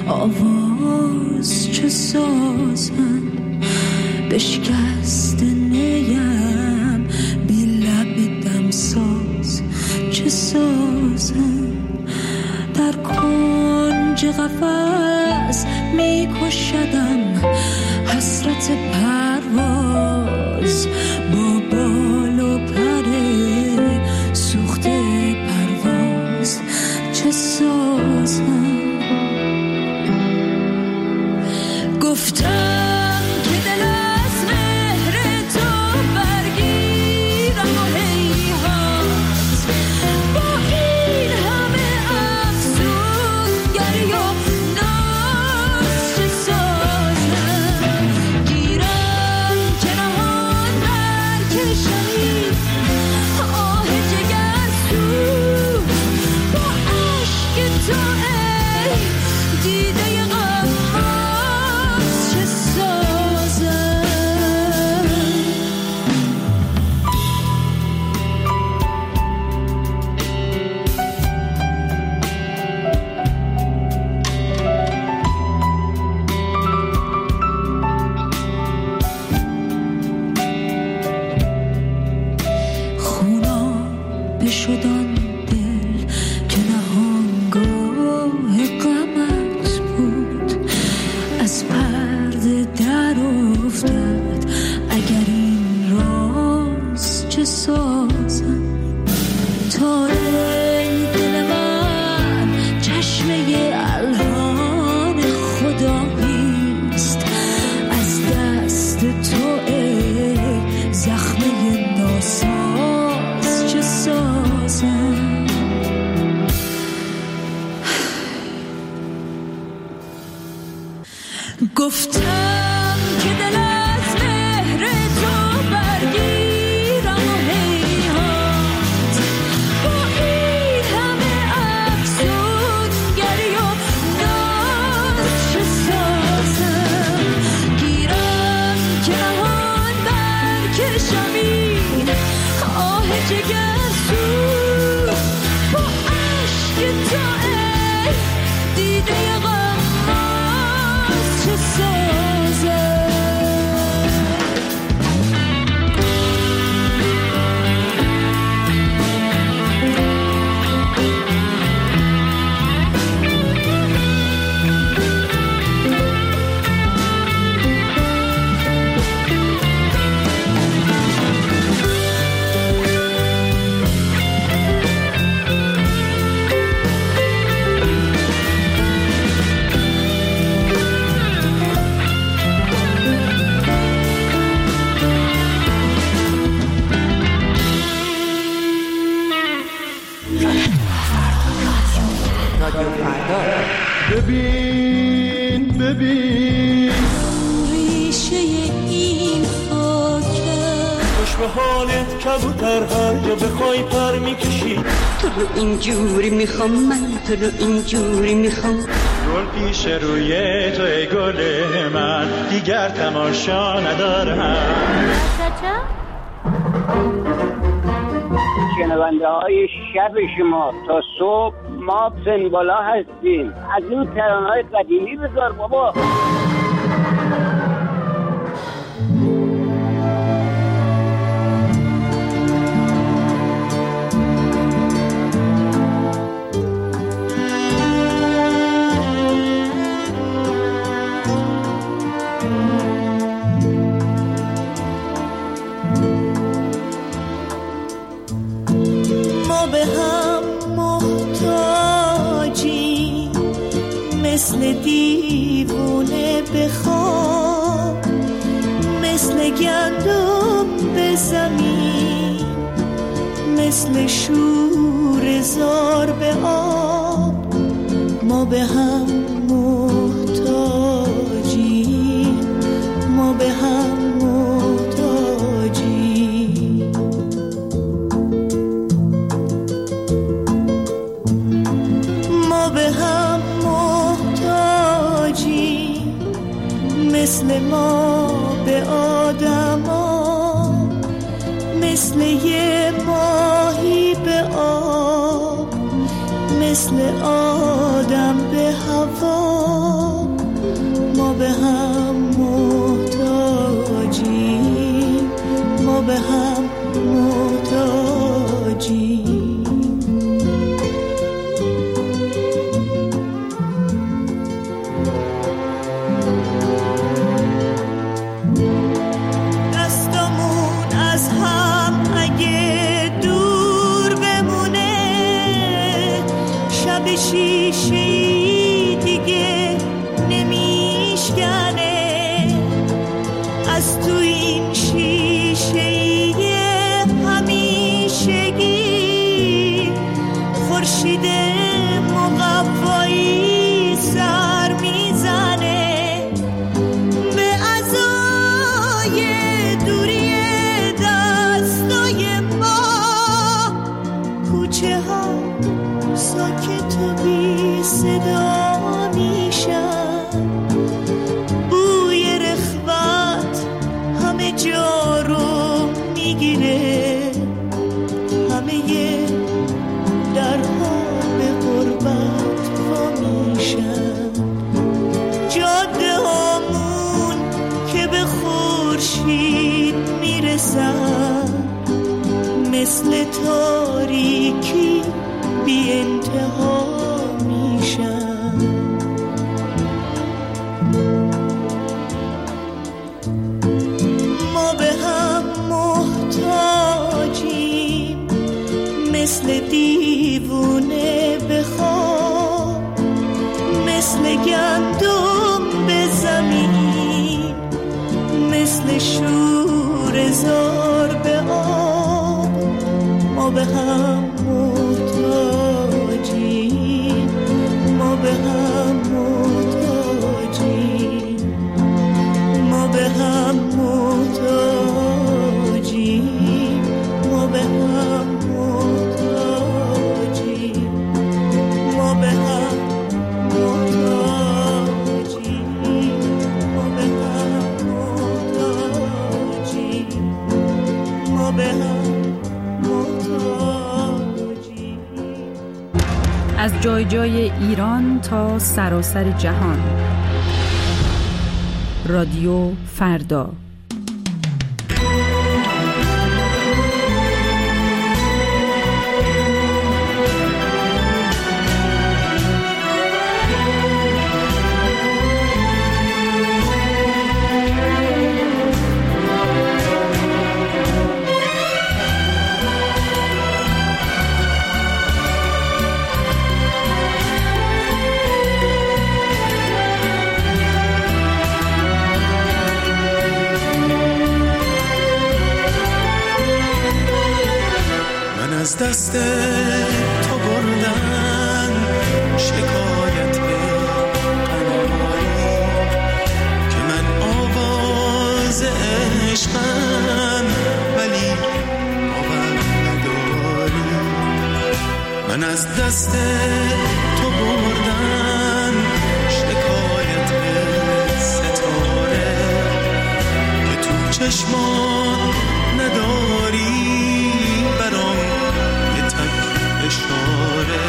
آواز چه سازن بشکست نیم بی لب دمساز چه سازن در کنج قفس میکشدم حسرت پرواز با بال و پر سوخته پرواز چه سازن گفتم که دل از مهر تو برگیرم و هیهات با این همه افسونگری و ناز چه سازم گیرم که نهان برکشمی آه جگرسوز با عشق تو ای دیده شدان دل که نهانگاه غمت بود از پرده در افتاد اگر این راز چه سازم تا دل من چشمه الهان خداییست از دست تو ای زخمه ناساز چه سازم گفتم که دل از مهر تو برگیرم و هیهات با این همه افسونگری و ناز چه سازم گیرم که نهان برکشمی آه جگرسوز با عشق تو ای دیده غماز چه سازم ببین ببین ریشه این خاکه خوش به حالت کبوتر هر جا بخوای پر میکشی تو رو اینجوری میخوام من تو رو اینجوری میخوام گل پیش روی تو ای گل من دیگر تماشا ندارم شنونده های شب شما تا صبح ما سنبالا هستیم از این ترانه‌های قدیمی بذار بابا ما به هم محتاجیم مثل دیوونه بخواب مثل گندم به زمین مثل شور زار به آب ما به هم محتاجیم ما به هم محتاجیم ما به هم محتاجیم مثل ما به آدما مثل یه ماهی به آب مثل آدم به هوا ما به هم محتاجیم، ما به هم محتاجیم. دستمون از هم اگه دور بمونه، شب شیشه‌ای دیگه نمیشکنه. از تو این شیشه‌ای همیشگی خورشید مقوایی سر میزنه. به عزای دوری دستای ما کوچه ها ساکت و بی صدا میشن. بوی رخوت همه جا رو میگیره، همه درها به غربت وا میشن. جاده هامون که به خورشید میرسن، مثل تاریکی بی انتها میشن. ما به هم محتاجیم، مثل دیوونه به خواب، مثل گندم به زمین، مثل شور زار به آب. ما به هم محتاجیم، ما به هم محتاجیم، ما به هم محتاجیم، ما به هم محتاجیم، ما به هم محتاجیم، ما به هم محتاجیم، ما به هم محتاجیم. از جای جای ایران تا سراسر جهان، رادیو فردا. از دست تو بردن شکایت قناری، که من آواز عشقم ولی باور نداری. من از دست تو بردن شکایت ستاره، که تو چشمان نداری برام اشاره.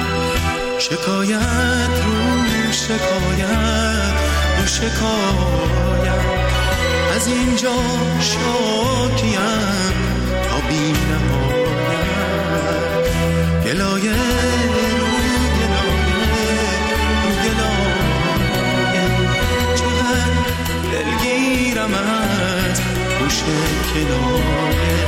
شکایت رو شکایت رو شکایت، از اینجا شاکیم تا بی نهایت. گلایه رو گلایه رو گلایه، چقدر دلگیرم از گوش کنایه.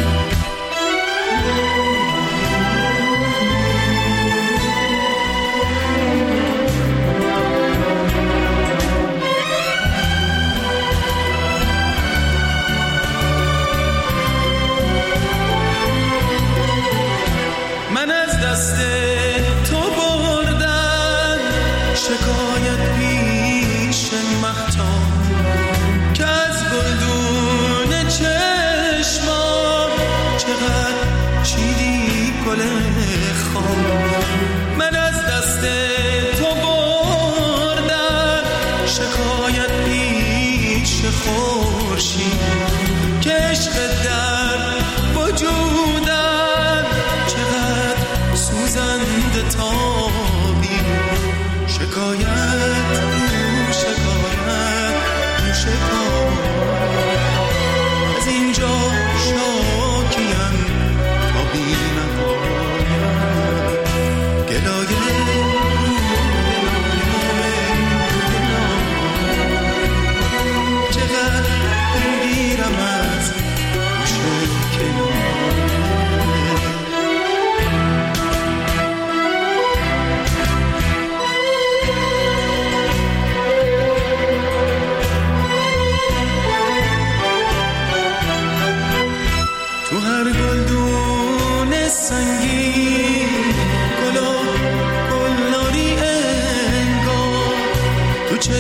من از دست تو بردن شکایت پیش مهتاب، که از گلدون چشمام چقدر چیدی گل خواب. من از دست تو بردن شکایت پیش خورشید، که عشق در وجودم چقدر سوزنده تابی. شکایت شکایت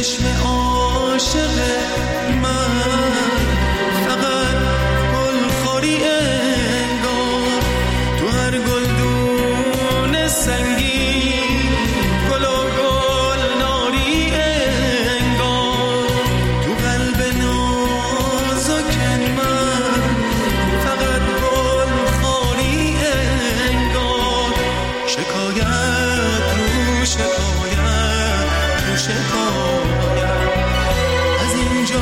چشم عاشق من فقط گلخوری انگار، تو هر گلدون سنگین گل و گل ناری انگار، تو قلب نازک من فقط گلخوری انگار. شکایت رو شکایت رو شکایت از اینجا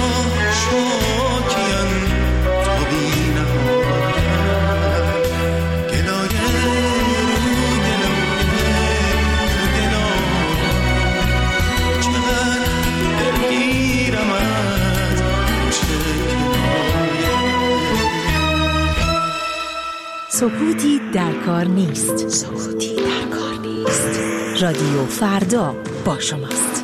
شاکیم تا بی نهایت، گلایه رو گلایه رو گلایه، چقدر دلگیرم از شکایت. سکوتی در کار نیست. سکوتی در کار نیست. رادیو فردا با شماست.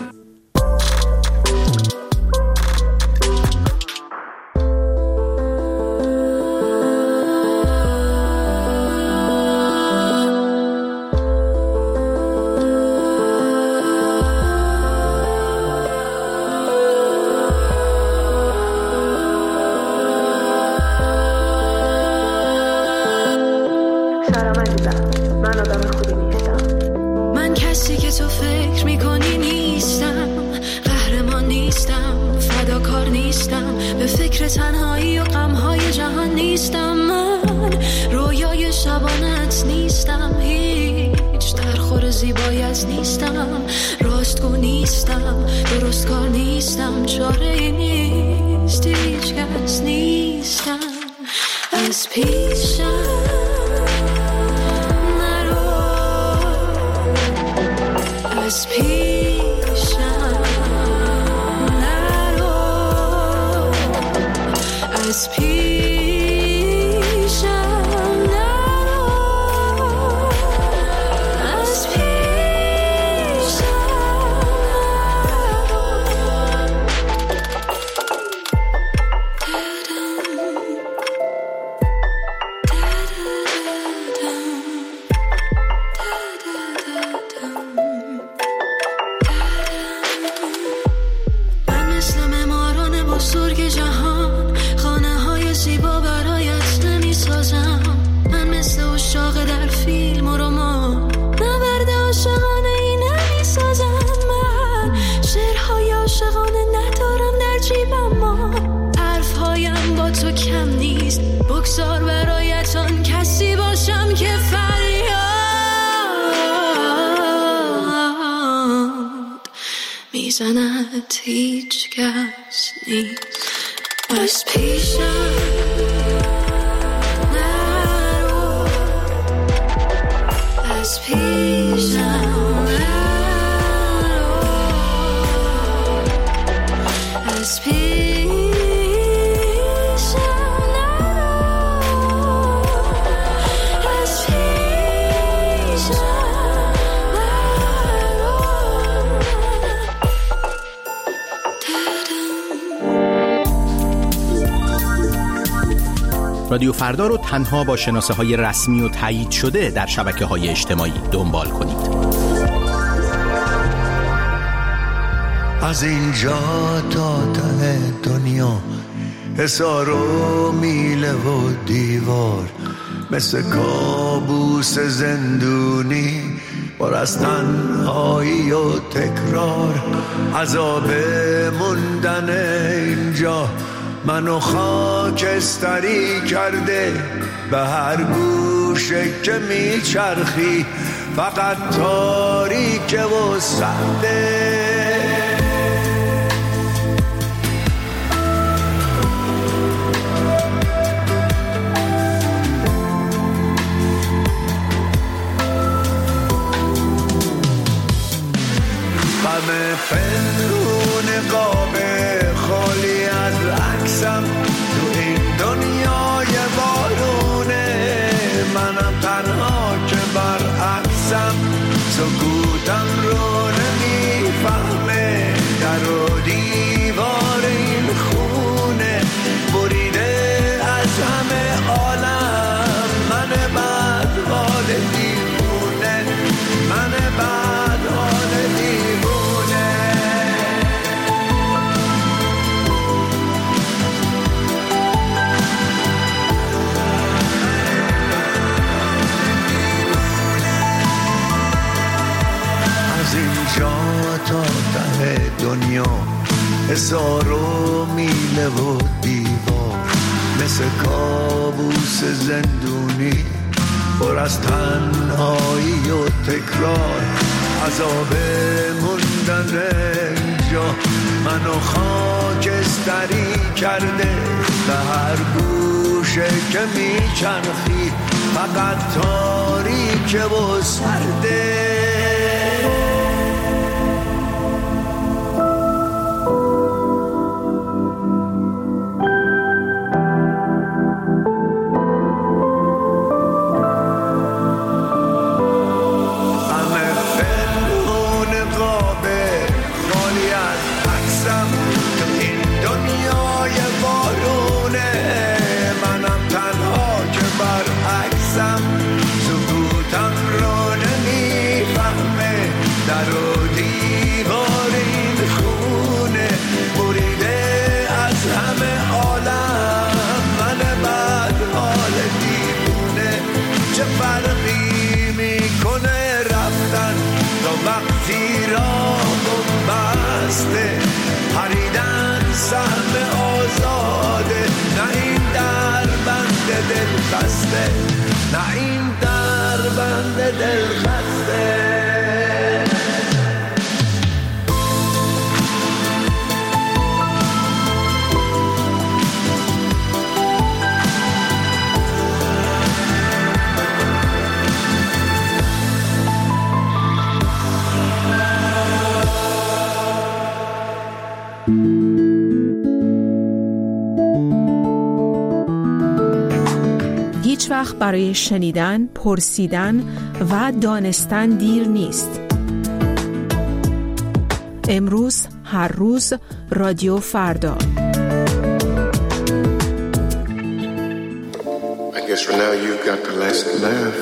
سلام عزیزم، من آدم خوبی نیستم. من کسی که تو فکر میکنی نیستم، قهرمان نیستم، فداکار نیستم، به فکر تنهایی و غمهای جهان نیستم. من رویای شبانت نیستم، هیچ درخور زیبایت نیستم، راستگو نیستم، درست کار نیستم، چاره نیست، هیچ کس نیستم. از پیشم از پیشم نرو، از پیشم نرو، از پیشم بزرگ جهان خانه های زیبا برایت نمی سازم. من مثل عشاق در فیلم و رمان نبرد عاشقانه ای نمی سازم. من شعرهای عاشقانه ندارم در جیبم، ما حرفهایم با تو کم نیست. بگذار برایت آن کسی باشم که فریاد میزند، هیچ کس نیست. از پیشم نرو، از پیشم نرو، از پیشم نرو، از پیشم رادیو فردا رو تنها با شناسه‌های رسمی و تایید شده در شبکه‌های اجتماعی دنبال کنید. از اینجا تا ته دنیا حصار و میله و دیوار، مثل کابوس زندونی پر از تنهایی و تکرار. عذاب موندن اینجا منو خاکستری کرده، به هر گوشه که میچرخی فقط تاریکه و سرده. غم پنهون قاب خالی از عکسم تو این دنیای بارونه، منم تنها که برعکسم، سکوتم رو نمیفهمه، در و دیوار این خونه بریده از همه عالم. من بد حال دیوونه، من بد حال دیوونه. اینجا تا ته دنیا هزار و میله و دیوار، مثل کابوس زندونی پر از تنهایی و تکرار، عذاب موندن اینجا منو خاکستری کرده، به هر گوشه که میچرخی فقط تاریکه و سرده. پریدن سهم آزاده، نه این در بند دل خسته، نه این در بند دل خسته. هیچ وقت برای شنیدن، پرسیدن و دانستن دیر نیست. امروز، هر روز، رادیو فردا. I guess for now you got the last laugh.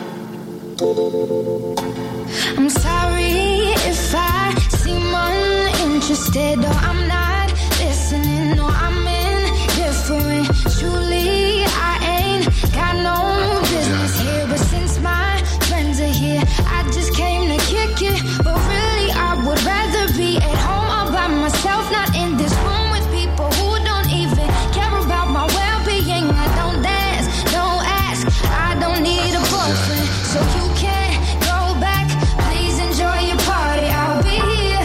I'm sorry if I seem uninterested or I'm not listening or I'm indifferent. Truly I ain't got no business here, but since my friends are here, I just came to kick it. But really I would rather be at home all by myself, not in this room with people who don't even care about my well-being. I don't dance, don't ask, I don't need a boyfriend, so you can't go back. Please enjoy your party, I'll be here.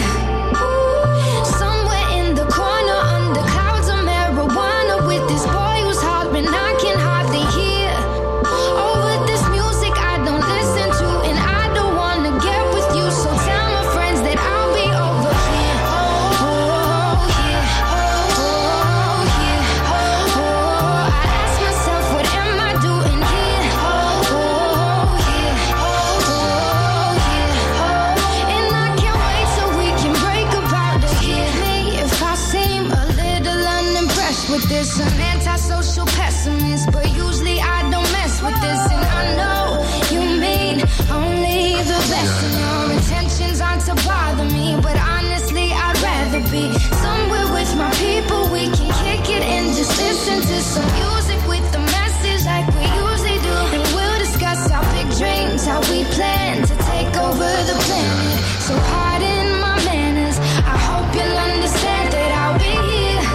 Somewhere in the corner under clouds of marijuana with this boy who's hard but I can hardly hear. Over this music I don't listen to, and I don't wanna get with you, so tell my friends that I'll be over here. Oh yeah, oh yeah, oh. I ask myself, what am I doing here? Oh yeah, oh yeah, and I can't wait till we can break about it. Forgive me if I seem a little unimpressed with this. I'm antisocial pessimist, but usually I don't mess with this. And I know you mean only the best, and your intentions aren't to bother me, but honestly I'd rather be somewhere with my people. We can kick it and just listen to some music with the message like we usually do, and we'll discuss our big dreams, how we plan to take over the planet. So pardon my manners, I hope you'll understand that I'll be here.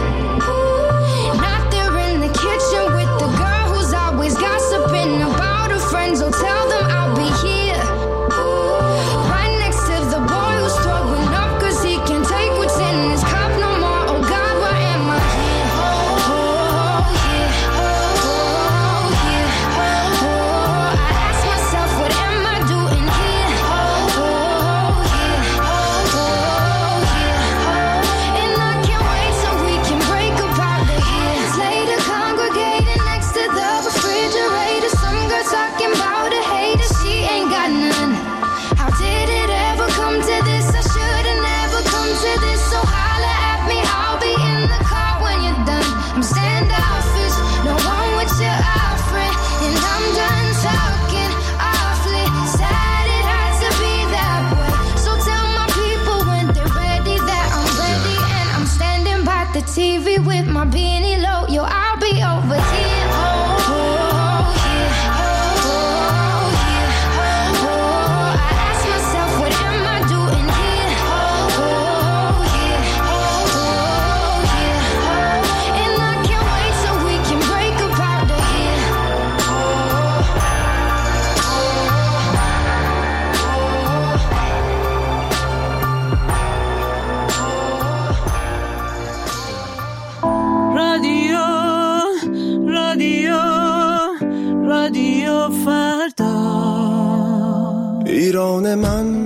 Not there in the kitchen with the girl who's always gossiping about her friends. Oh, tell them I'll be here. Right next to the boy who's throwing up 'cause he can't take what's in his cup no more. Oh God, why am I here? Oh yeah, oh yeah, oh. I ask myself, what am I doing here? Oh yeah, oh yeah, and I can't wait till we can break apart the years later, congregating next to the refrigerator. Some girl talking about a hater, she ain't got none. How did it ever come to this? I should've never come to this. So holla at me, I'll be in the car when you're done. I'm standoffish, no one with your offering, and I'm done talking awfully. Sad it had to be that way. So tell my people when they're ready that I'm ready, and I'm standing by the TV with my beanie low. Yo, I'll be over here. Oh yeah, oh yeah, oh. I ask myself, what am I doing here?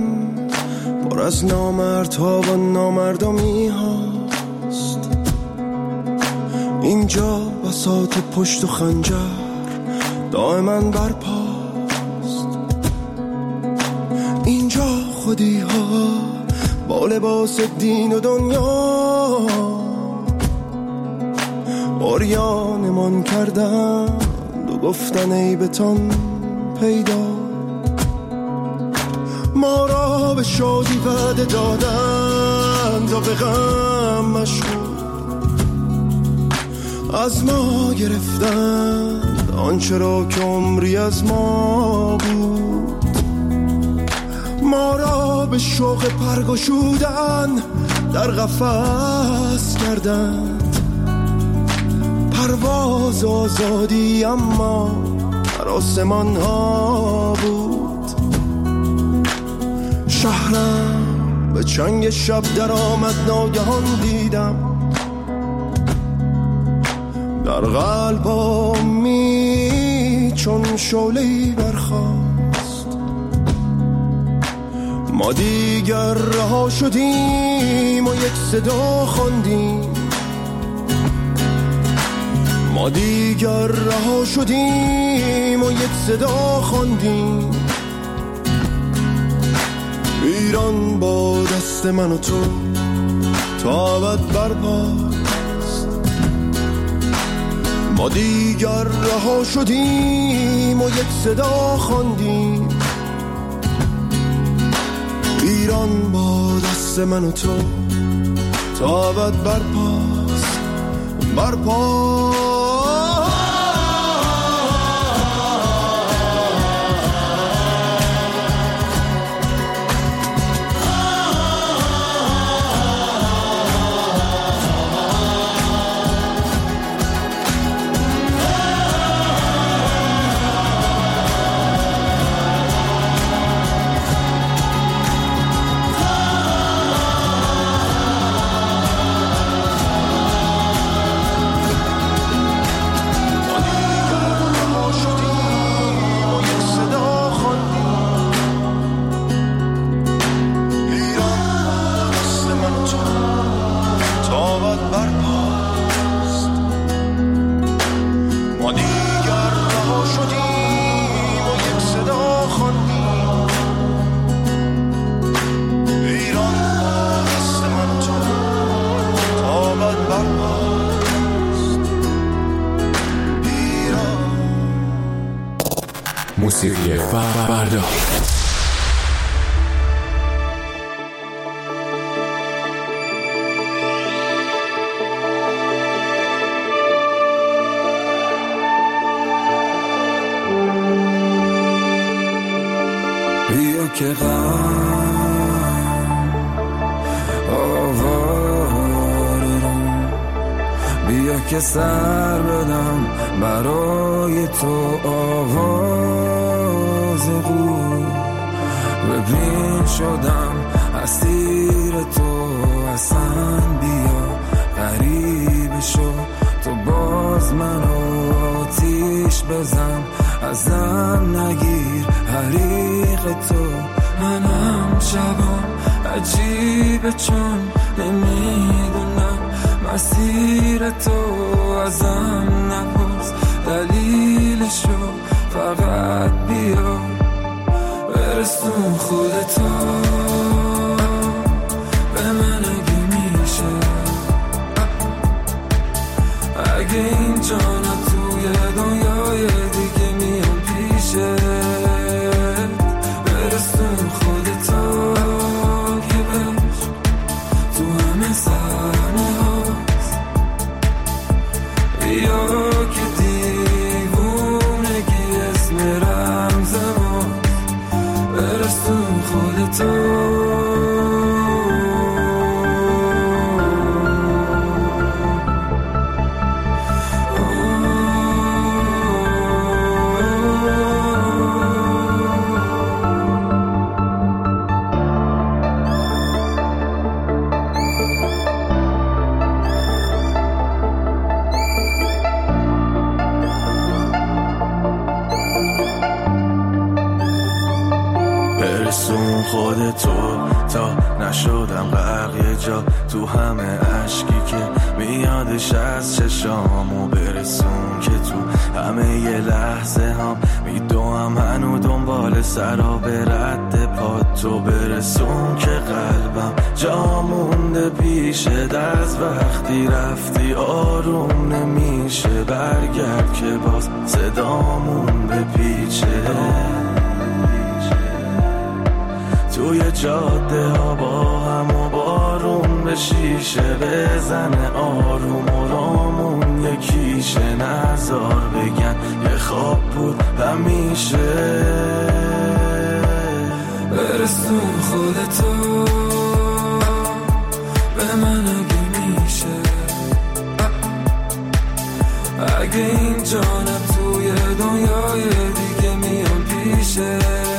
پر از نامردها و نامردمی هاست. اینجا بساط پشت و خنجر دائما برپاست. اینجا خودی ها با لباس دین و دنیا عریانمان کردند و گفتن ای بتان پیدا. ما را به شادی وعده دادند و به غم مشغول از ما گرفتند آنچه را که عمری از ما بود. ما را به شوق پرگشودن در قفس کردند، پرواز آزادی اما در آسمان ها بود. شهرم به چنگ شب در آمد، ناگهان دیدم در قلب آمی چون شعله‌ای برخاست. ما دیگر رها شدیم و یک صدا خواندیم. ما دیگر رها شدیم و یک صدا خواندیم. ایران با دست من و تو تا ابد برپاست. ما دیگر رها شدیم و یک صدا خواندیم. ایران با دست من و تو تا ابد برپاست. برپاست. موسیقی فردا. بیا که غم آواره رو، بیا که سر بدم برای تو آواز قو. ببین شدم اسیر تو، اصلا بیا غریب شو. تو باز منو آتیش بزن، ازم نگیر حریق تو. منم شبام عجیبه چون نمیدونم مسیر تو. ازم نپرس دلیلشو، فقط بیا برسون خودتو به من اگه میشه. اگه اینجا نه توی دنیای دیگه میام پیشه. برسون خودتو که بش تو همه صحنه هاست. بیا که دیوونگی اسم رمز ماست. برسون خودتو تو تا نشدم غرق یه جا تو همه عشقی که میادش از چشامو برسون که تو همه یه لحظه هم میدوام هنو دنبال سراب رد پا تو برسون که قلبم جا مونده پیش دست وقتی رفتی آروم نمیشه برگرد که باز صدامون بپیچه توی جاده ها با هم و بارون به شیشه بزنه آروم و رامون یکیشه نزار بگن یه خواب بود همیشه برسون خودتو به من اگه میشه اگه این جانم توی دنیای دیگه میام پیشه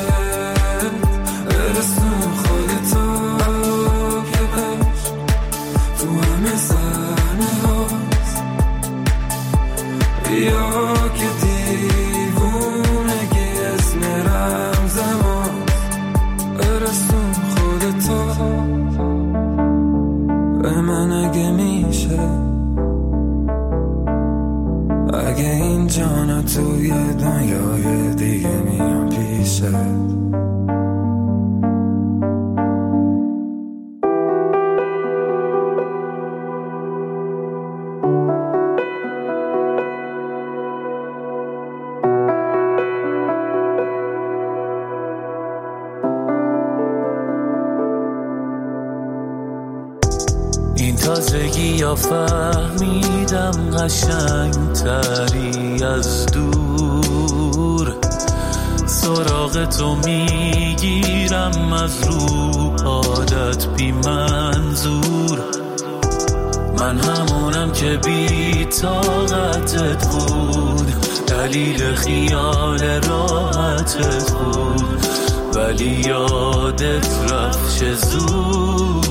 برسون خودتو که بش تو همه صحنه هاست یا که دیوونگی اسم رمزم هاست برسون خودتو به من اگه میشه اگه این جانا توی دنیای دیگه میام پیشه تازگی یا فهمیدم قشنگ تری از دور سراغ تو میگیرم از رو عادت بی منظور من همونم که بی طاقتت بود دلیل خیال راحتت بود ولی یادت رفت چه زود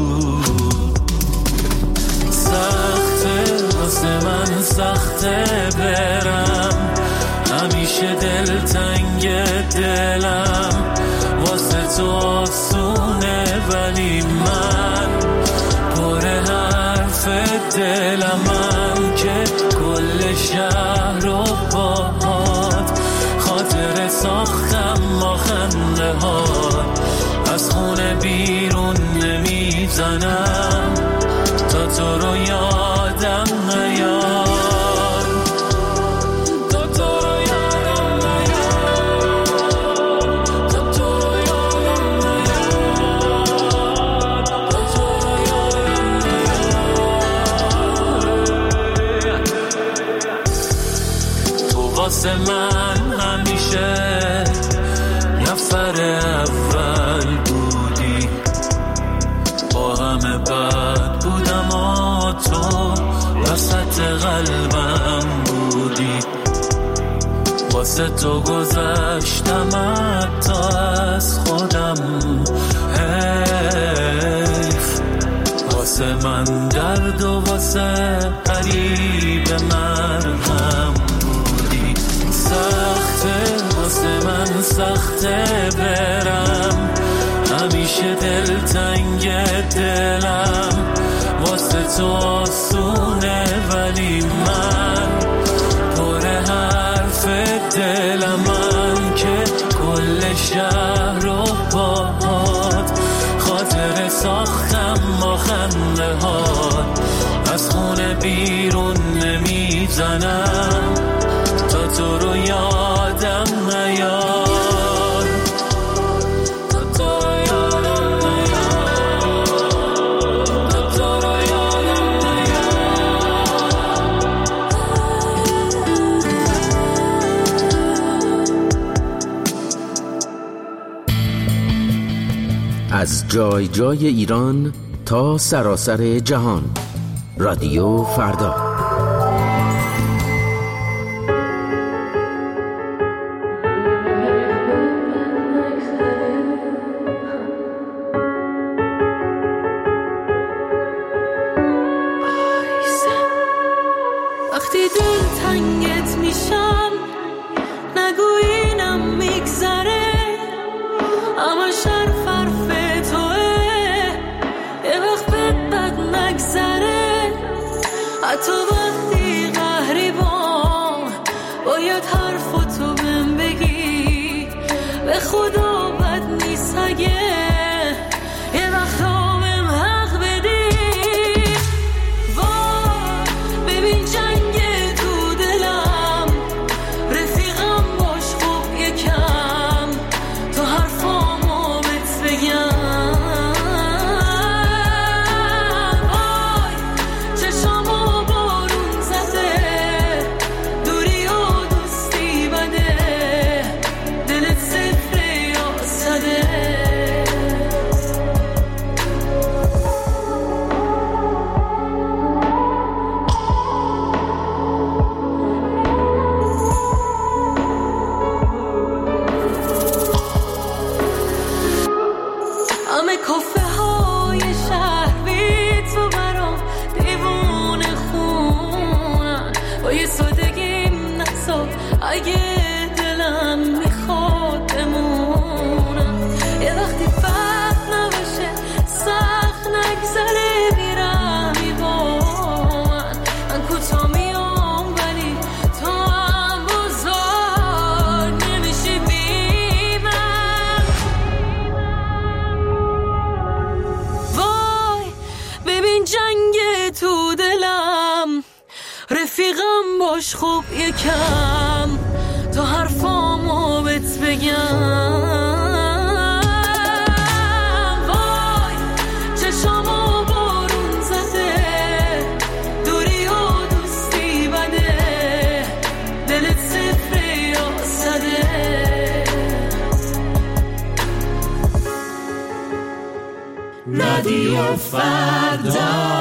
سخته واسه من سخته برم همیشه دلتنگ دلم واسه تو آسونه ولی من پر حرف دلمم که کل شهر رو باهات خاطر ساختم با خنده هات از خونه بیرون نمیزنم تا تو رو یادم نیاد تا تو رو یادم نیاد تا تو رو یادم نیاد تا تو رو یادم نیاد تو واسه من همیشه نفر اول بودی با همه بد بودم و تو وسط قلبم بودی واسه تو گذشتم حتی از خودم حیف واسه من درد و واسه قریب مرهم بودی سخته واسه من سخته برم همیشه دلتنگ دلم واسه تو آسونه ولی من پر حرف دلمم که کل شهر رو باهات خاطر ساختم با خنده هات از خونه بیرون نمیزنم تا تو رو یادم نیاد از جای جای ایران تا سراسر جهان رادیو فردا وقتی دلتنگت میشم نگو اینم میگذره اما حرف همه کافه های شهر بی تو برام دیوونه خونن، با یه سادگیم نسا اگه دلم میخواد بمونم. یه وقتی وقت نباشه سخت نگذره بیرمی با من کوتا میام ولی تو هم بزرگ نمیشی بی من. وای ببین جنگ تو دلم، رفیقم باش خوب یکم تا حرفامو بهت بگم. وای چشامو بارون زده، دوری و دوستی بده، دلت صفره یا صده. رادیو فردا.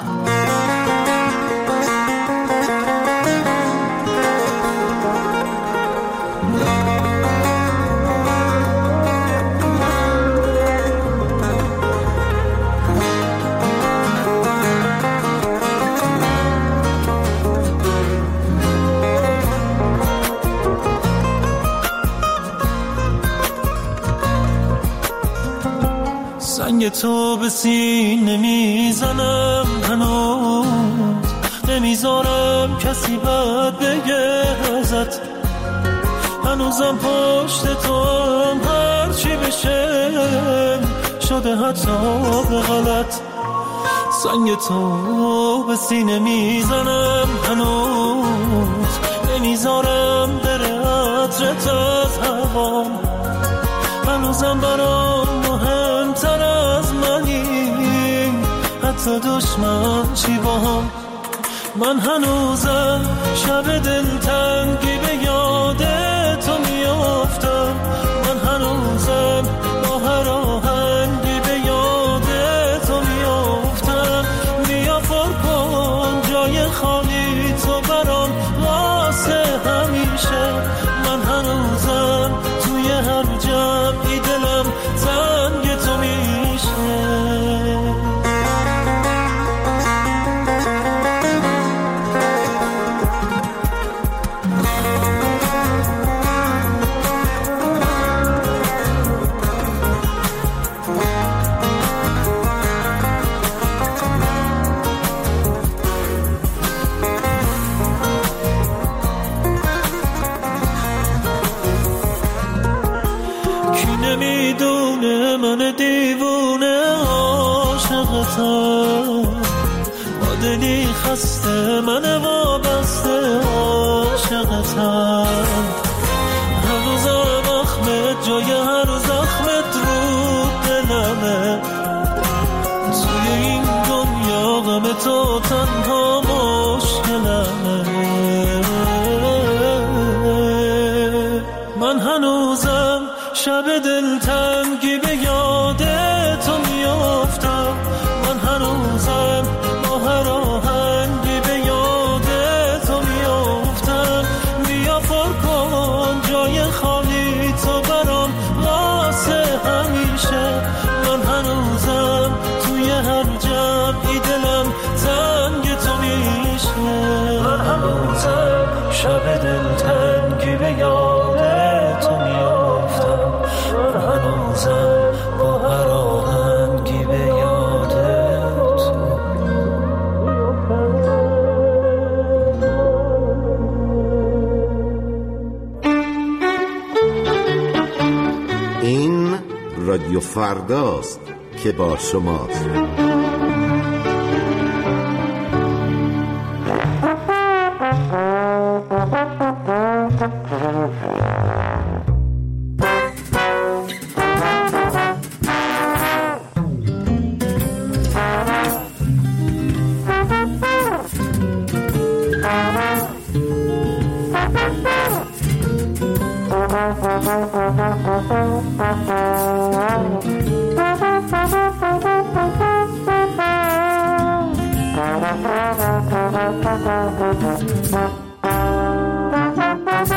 سنگ تو به سینه میزنم هنوز، نمیذارم کسی بد بگه ازت. هنوزم پشت تو هم هرچی بشه شده حتی به غلط. سنگ تو به سینه میزنم هنوز، نمیذارم بره عطرت از هوام. هنوزم برام مهمتر از منی، حتی دشمن چی با هم. من هنوزم شب دلتنگی به یاد تو میافتم. من هنوزم با هر آهنگی به یاد تو میافتم. بیا پر کن جای خالی تو برام واسه همیشه. من هنوزم توی هر جمعی دلم تنگ تو میشه. نمیدونه من دیوونه عاشقتم، با دلی خسته من وابسته عاشقتم. هنوزم اخمت جای هر زخمت رو دلمه. توی این دنیا غم تو تنها مشکلمه. من هنوزم شب دلتنگی به یاد تو میافتم. من هنوزم با هر آهنگی به یاد تو میافتم. بیا پر کن جای خالی تو برام واسه همیشه. من هنوزم توی هر جمعی دلم تنگ تو میشه. من هنوزم شب دلتنگی به یاد تو میافتم. من هنوزم با هر آهنگی به یاد تو. این رادیو فرداست که با شماست.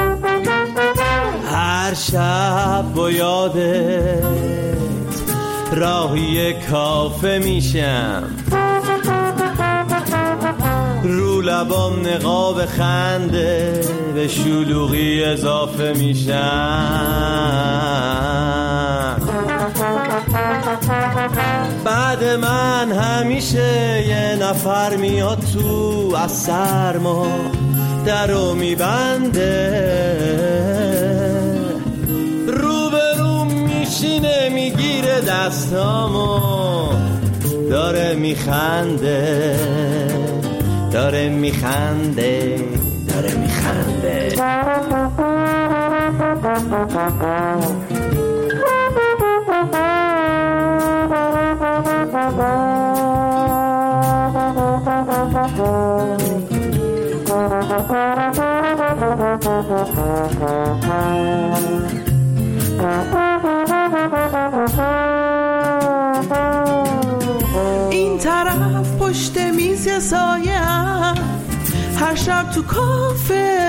هر شب با یادت راهی کافه میشم، رو لبام نقاب خنده، به شلوغی اضافه میشم. بعد من همیشه یه نفر میاد تو از سرما درو میبنده، روبروم میشینه میگیره دستامو، داره میخنده داره میخنده داره میخنده. این طرف پشت میز یه سایه، هر شب تو کافه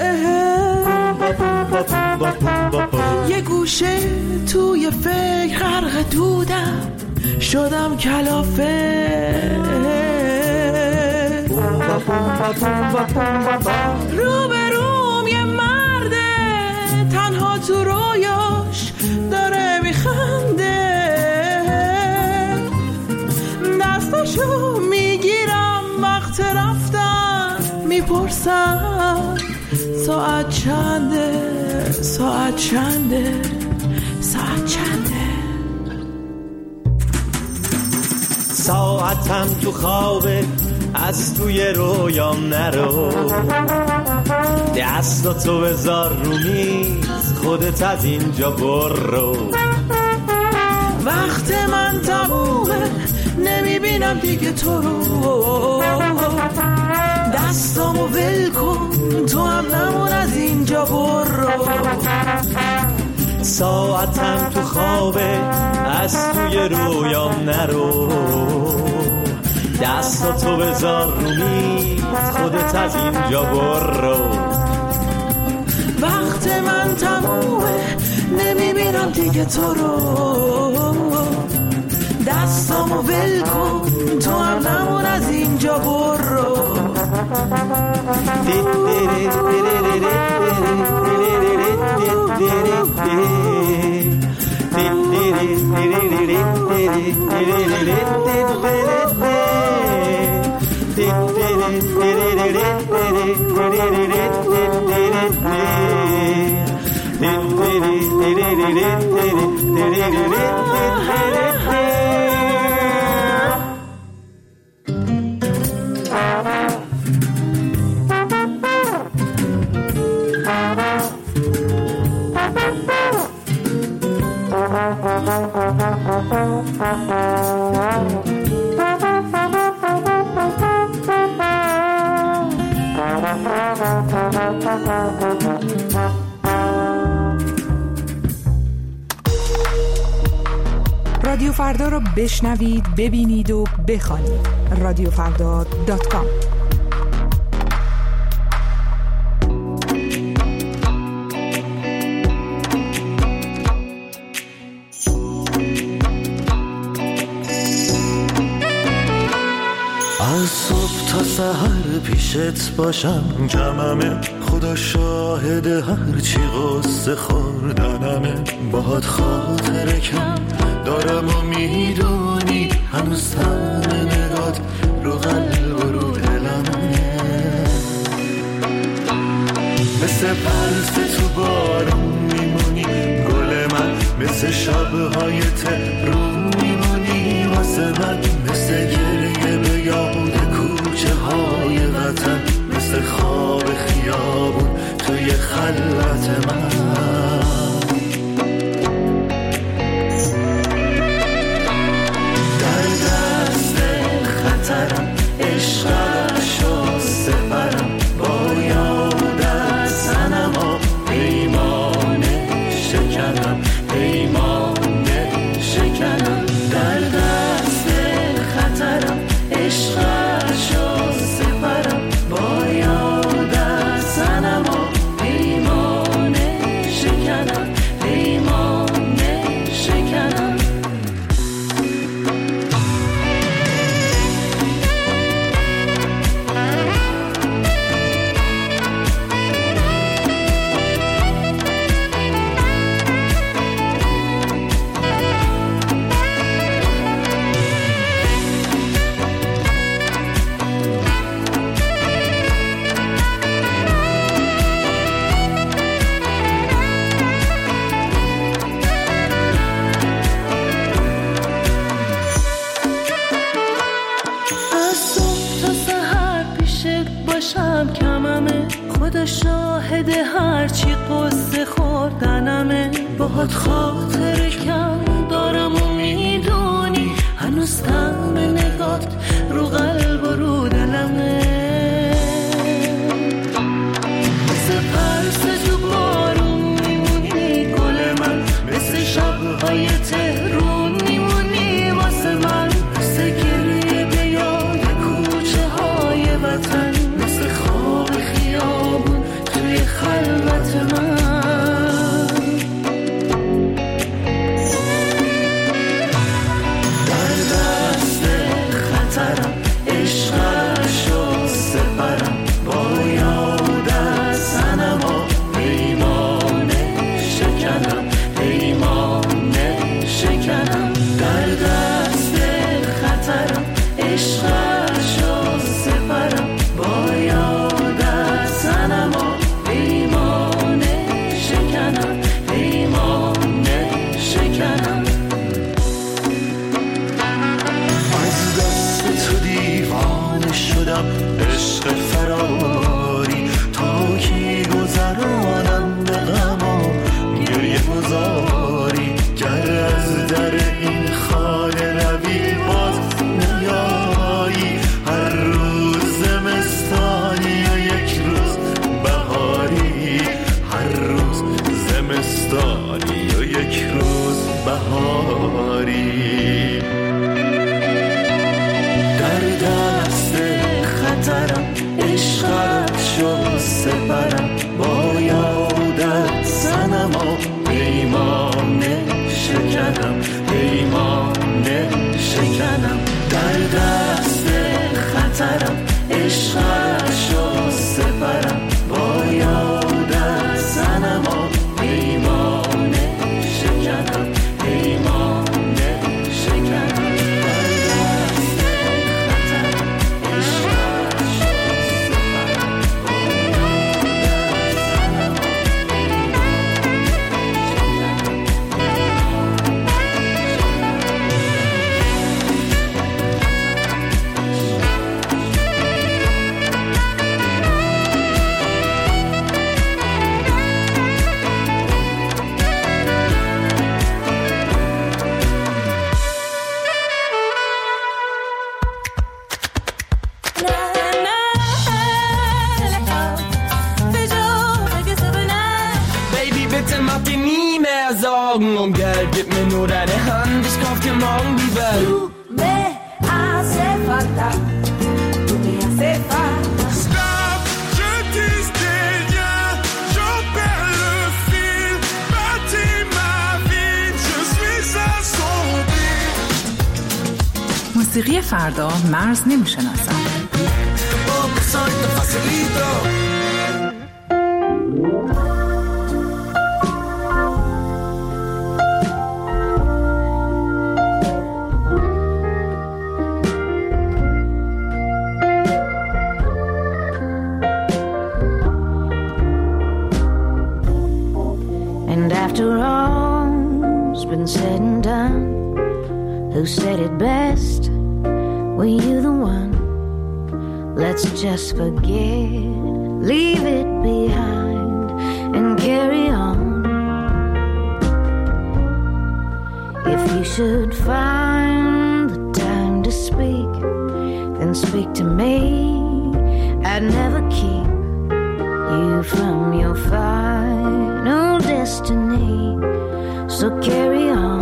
یه گوشه توی فکر غرق دودم، شدم کلافه. روبروم یه مرده تنها تو رویاش داره میخنده، دستاشو میگیرم وقت رفتن، میپرسم ساعت چنده ساعت چنده ساعت چنده. ساعتم تو خوابه از توی رویام نرو، دستاتو بذار رو میز خودت از اینجا برو. وقت من تمومه نمیبینم دیگه تو رو، دستامو ول کن تو هم نمون از اینجا برو. ساعتم تو خوابه از توی رویام نرو، دستاتو بذار رو میز خودت از اینجا برو. وقت من تمومه نمیبینم دیگه تو رو، دستامو ول کن تو هم نمون از اینجا برو. رادیو فردا رو بشنوید، ببینید و بخوانید. radiofrda.com. از صبح تا سحر پیشت باشم کممه، خدا شاهد هرچی غصه خوردنمه. باهات خاطره کم دارم و میدونی هنوز تن نگات رو قلب و رو دلمه، مثل پرسه تو بارون میمونی گل من، مثل شبهای تهرون میمونی واسه من، مثل گریه به یاد کوچه های وطن، مثل خواب خیابون توی خلوت من. در دست خطرم عشقش و سفرم، با یادت صنما پیمانه شکنم پیمانه شکنم. در دست خطرم عشقش و سفرم، با یادت صنما پیمانه شاهد هرچی قصه خوردنمه، باهات خاطر کم دارم و میدونی هنوز طعم نگات رو قلب و رو دلمه. مثل پرس تو بارون میمونی گل من، مثل شبهای تهرون میمونی واسه من، مثل گریه به یاد کوچه های وطن، مثل خواب خیابون توی خلوت من. در دست خطرم عشقشو سپرم، با یادت صنم و پیمانه شکنم، پیمانه شکنم. در دست خطرم عشقشو سپرم، با یادت صنم و پیمانه شکنم، پیمانه شکنم. از دست تو دیوانه شدم، عشق فراری تا کی گذرانم به غم و گریه گذاری. گر از در این خانه روی باز نیایی، هر روز زمستانی و یک روز بهاری، هر روز زمستانی و یک روز بهاری. در دست خطرم عشقت شو سپرم، با یادت صنم و پیمانه شکنم، پیمانه شکنم. در دست خطرم عشقت شو سپرم، با یادت صنم و پیمانه شکنم، پیمانه شکنم. Und Geld, gib mir nur deine Hand, ich kauf dir morgen die Welt. Du me hace falta, tu me hace falta. Stop, je tisse des liens, j'en perds le fil. Bâtis ma vie, je suis assombri. موسیقی فردا مرز نمیشناسد. After all's been said and done, who said it best? Were you the one? Let's just forget, leave it behind and carry on. If you should find the time to speak, then speak to me. I'd never keep you from your final destiny, so carry on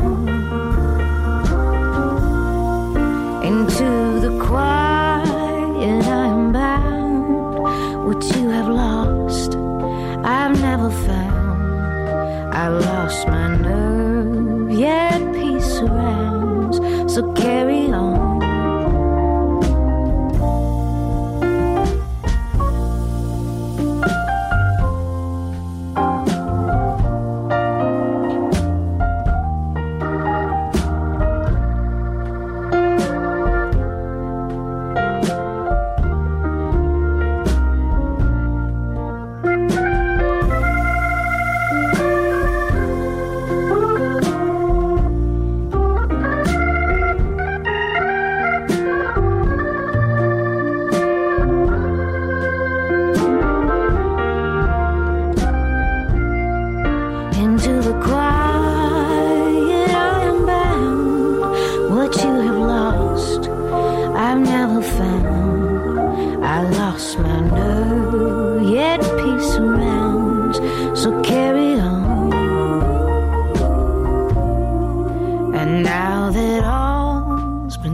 into the quiet. I'm bound. What you have lost, I've never found. I lost my nerve, yet peace surrounds, so carry on.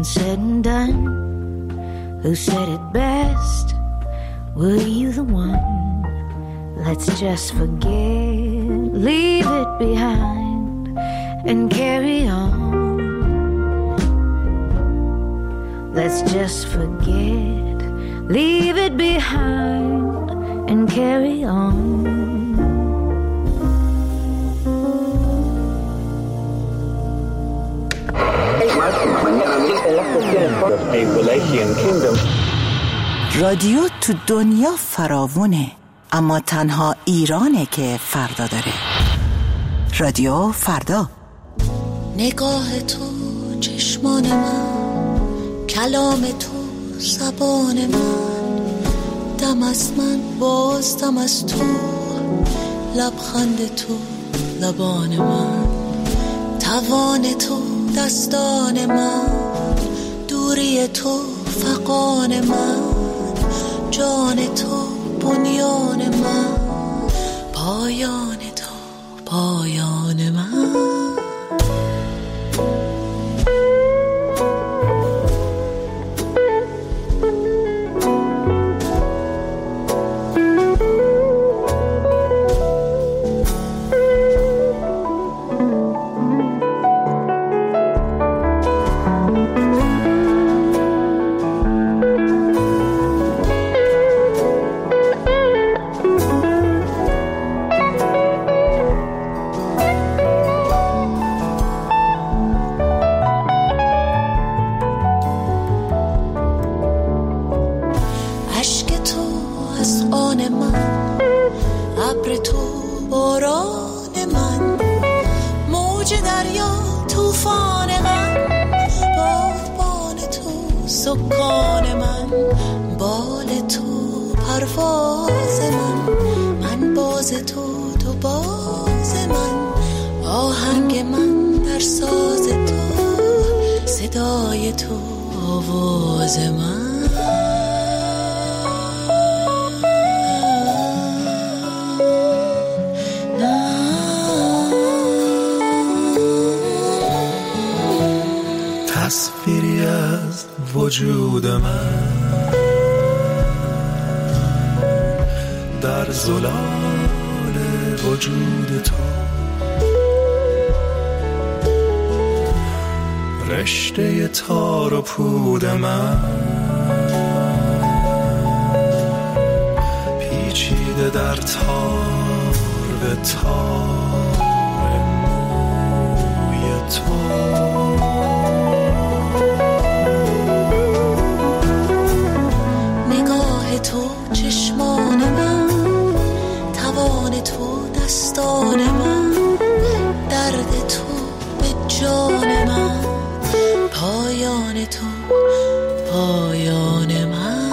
and said and done, who said it best? Were you the one? Let's just forget, leave it behind and carry on. Let's just forget, leave it behind and carry on. رادیو تو دنیا فراوونه، اما تنها ایرانه که فردا داره. رادیو فردا. نگاه تو چشمان من، کلام تو زبان من، دم از من باز دم از تو، لبخند تو لبان من، توان تو دستان من، دوری تو فغان من، جان تو بنیان من، پایان تو پایان من. تصویری از وجود من در زلال وجود تو، رشته تار و پود من پیچیده در تار به تار موی تو. تو چشمان من، توان تو دستان من، درد تو به جان من، پایان تو پایان من.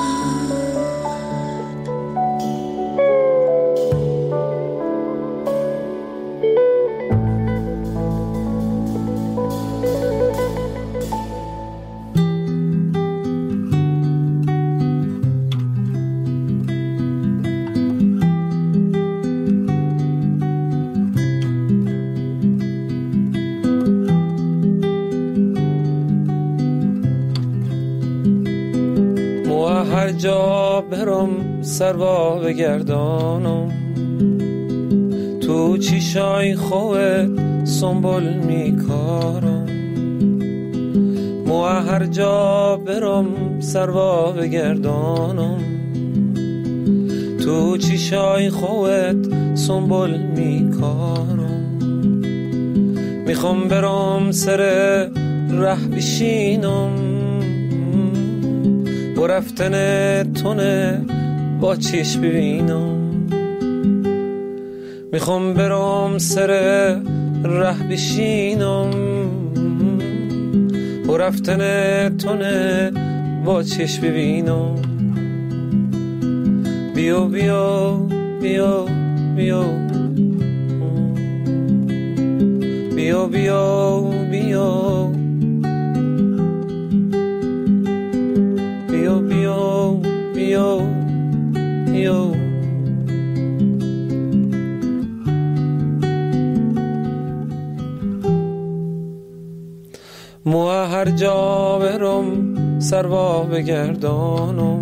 هر جا برم سروا بگردانم، تو چیشای خوت سنبول میکارم. مو هر جا برم سروا بگردانم، تو چیشای خوت سنبول میکارم. میخوام برم سر ره بشینم، با رفتن تونه با چیش ببینم. میخوام برم سر ره بشینم، با رفتن تونه با چیش ببینم. بیا بیا بیا بیا بیا بیا بیا بیا بیا. مو هر جا برم سروا بگردانم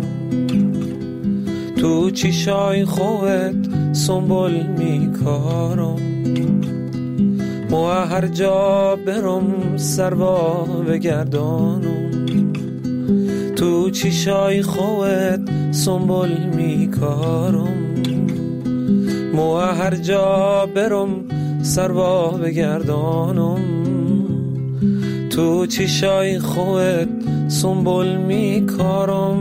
تو چیشای خوبت سنبول میکارم و هر جا برم سروا بگردانم تو چیشای خوبت سنبول میکارم و هر جا برم سروا بگردانم تو چیشای خوبت سنبول میکارم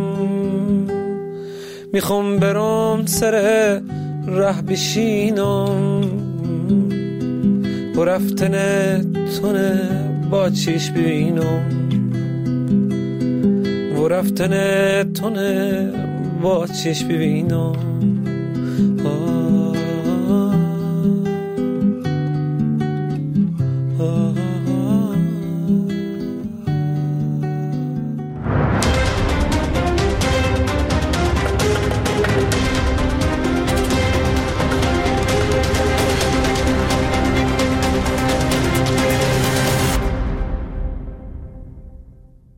میخوام برم سر ره بشینم و رفتن تونه با چیش ببینم و رفتن تونه با چیش ببینم